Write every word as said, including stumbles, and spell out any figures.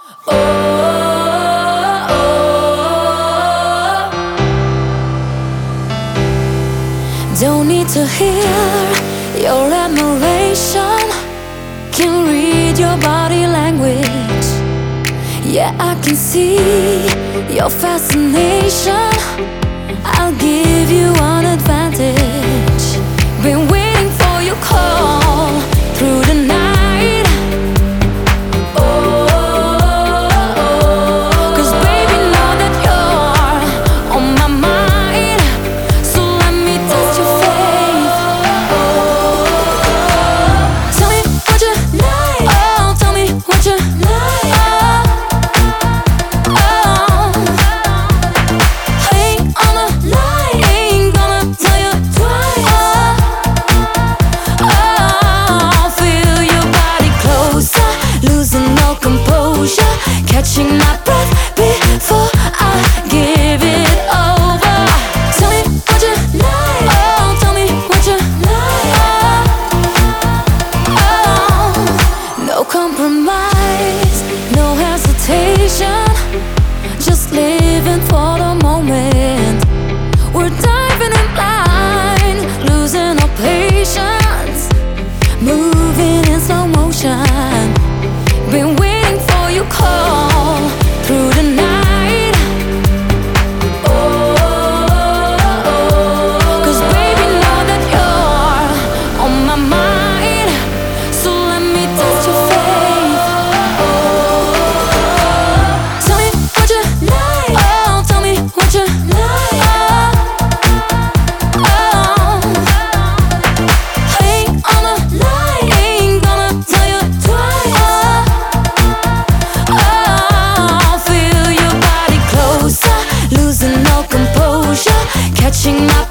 Oh, oh, don't need to hear your admiration. Can read your body language. Yeah, I can see your fascination. I'll give you an advantage. Been waiting for your call through the night. Catching my breath before I give it over. Tell me what you like. Oh, tell me what you like. Oh, no compromise, no hesitation. Just living for the moment. We're diving in blind, losing our patience, moving in slow motion. Been waiting for your call through the night. Oh, oh, oh, 'cause baby, know that you're on my mind. So let me test your faith. Oh, tell me what you like. Oh, tell me what you like. Oh, I ain't on the line, ain't gonna tell you twice. Catching my